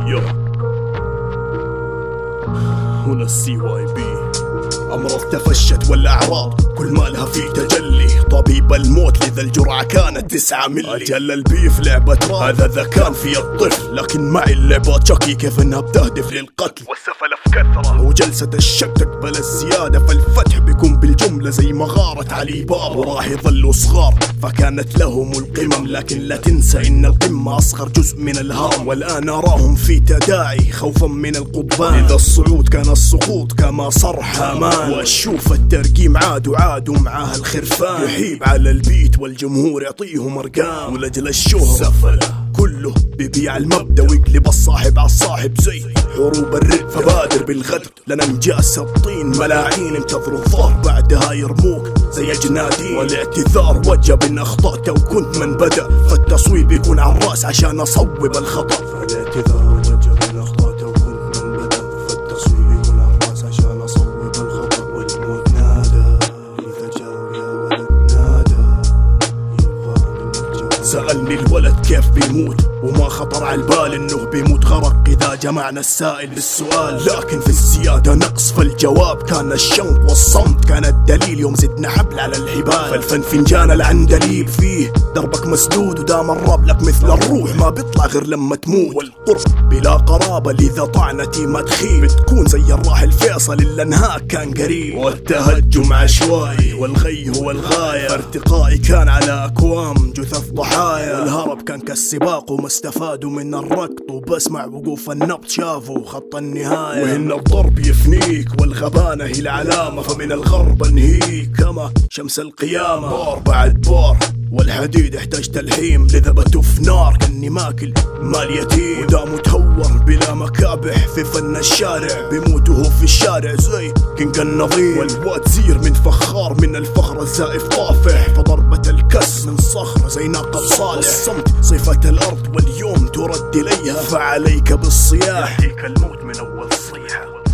هنا CYB. أمراض تفشت والأعراض كل ما لها في تجلي. طبيب الموت لذا الجرعة كانت 9 ملي. أجل البيف لعبة راب، هذا كان في الطفل، لكن معي اللعبة شكي كيف انها بتهدف للقتل. والسفلة في كثرة وجلسة الشك تقبل الزيادة، فالفتح بيكون بالجملة زي مغارة علي بابا. وراح يظلوا صغار فكانت لهم القمم، لكن لا تنسى ان القمة اصغر جزء من الهرم. والآن اراهم في تداعي خوفا من القضبان. إذا الصعود كان السقوط كما صرح امان. واشوف الترقيم عادوا معاها الخرفان. يحيب على البيت والجمهور يعطيهم ارقام. ولأجل الشهرة سفلة كله بيبيع المبدأ ويقلب الصاحب على الصاحب زي حروب الرد. فبادر بالغدر لنا نجاس الطين. ملاعين انتظروا الظهر بعدها يرموك زي جنادين. والاعتذار وجب ان اخطأت وكنت من بدأ، فالتصويب يكون على الراس عشان اصوب الخطأ. فالاعتذار وجب ان اخطأت وكنت من بدأ، فالتصويب يكون على الراس عشان اصوب الخطأ. والموت نادى اذا جاء يا ولد نادى يبغى منك جواب. سألني الولد كيف بيموت وما خطر على البال انه بيموت غرق اذا جمعنا السائل بالسؤال. لكن في الزيادة نقص فالجواب كان الشنط، والصمت كان الدليل يوم زدنا حبل على الحبال. فالفن فنجان العندليب فيه دربك مسدود، ودام الراب لك مثل الروح ما بيطلع غير لما تموت. والقرب بلا قرابة لذا طعنتي ما تخيب، بتكون زي الراحل فيصل اللي انهاك كان قريب. والتهجم عشوائي والغي هو الغاية، فارتقائي كان على اكوام جثث ضحايا. والهرب كان كالسباق وما استفادوا من الركض، وبسمع وقوف النبض شافوا خط النهاية. وهن الضرب يفنيك والغبانة هي العلامة، فمن الغرب انهيك كما شمس القيامة. بار بعد بار والحديد يحتاج تلحيم، لذا بتف نار كاني ماكل مال يتيم. ودا متهور بلا مكابح في فن الشارع، بيموت وهو في الشارع زي كينج النظيم. والواد زير من فخار من الفخر الزائف طافح، فضربة الكس من صخرة زي ناقة صالح. الصمت صفة الأرض واليوم ترد إليها، فعليك بالصياح يأتيك الموت من أول صيحة.